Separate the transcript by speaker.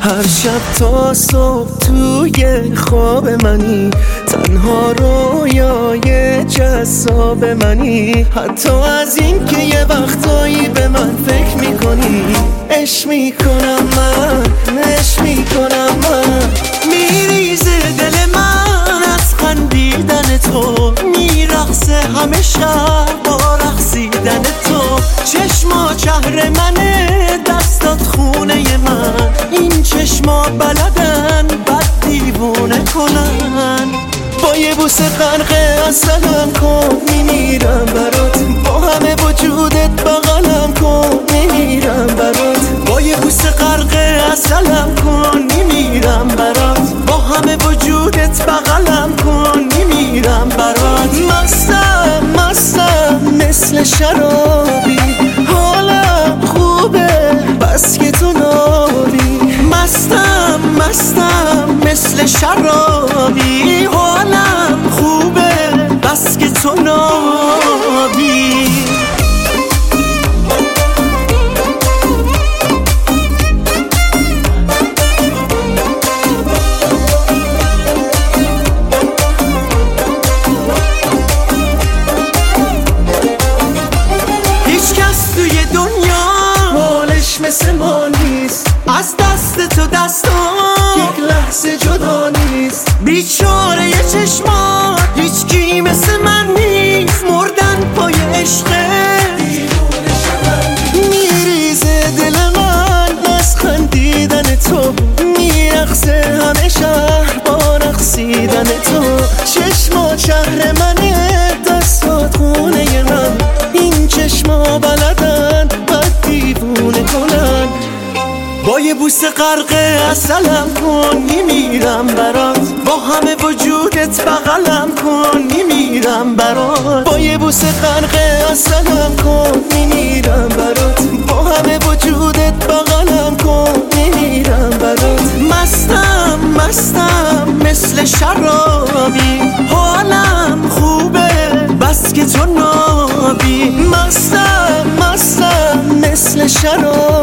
Speaker 1: هر شب تا صبح توی خواب منی، تنها رویای جذاب منی. حتی از این که یه وقتایی به من فکر میکنی، عشق میکنم من، عشق میکنم من. میریزه دل من از خندیدن تو، میرقصه همه شب با رقصیدن تو. چشما شهر منه، دستات خونه من، این چشما بلدن بد دیوونه کنن. با یه بوسه غرق عسلم کن، میمیرم برات، با همه وجودت بغلم کن، میمیرم برات. با یه بوسه غرق عسلم کن، میمیرم برات، با همه وجودت بغلم کن، میمیرم برات. مستم مستم مثل شرابی، حالم خوبه بس که تو نابی. مستم مستم مثل شرابی، حالم خوبه بس که تو نابی. مثل ما نیست، از دست تو دستان یک لحظه جدا نیست. بیچاره یه چشمات هیچ کی مثل من نیست، مردن پای عشقه دیوونه شدن. میریزه دل من از خندیدن تو، میرقصه همه شهر با رقصیدن تو. چشمات شهر منه، دستات خونه من، این چشما بلدن بد دیوونه کنن. با یه بوسه غرق عسلم کن، میمیرم برات، با همه وجودت بغلم کن، میمیرم برات. با یه بوسه غرق عسلم کن، میمیرم برات، با همه وجودت بغلم کن، میمیرم برات. مستم مستم مثل شرابی، حالم خوبه بس که تو نابی. مستم مستم مثل شرابی،